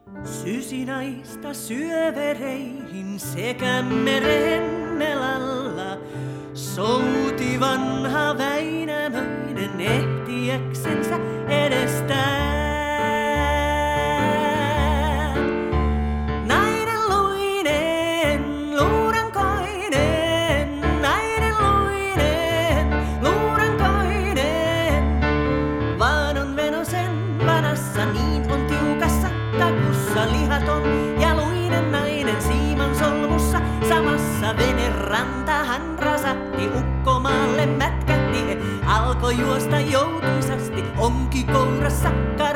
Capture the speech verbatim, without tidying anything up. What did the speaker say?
Sysinaista syövereihin sekä meren melalla souti vanha Väinämöinen ehtiäksensä edestään. Nainen luinen, luurankoinen, nainen luinen, luurankoinen, vaan on Venosen vanassa niin on tiukassa takussa lihaton ja luinen nainen siiman solmussa. Samassa venerantahan rasatti ukkomaalle mätkähti, alkoi juosta joutuisasti, onki kourassa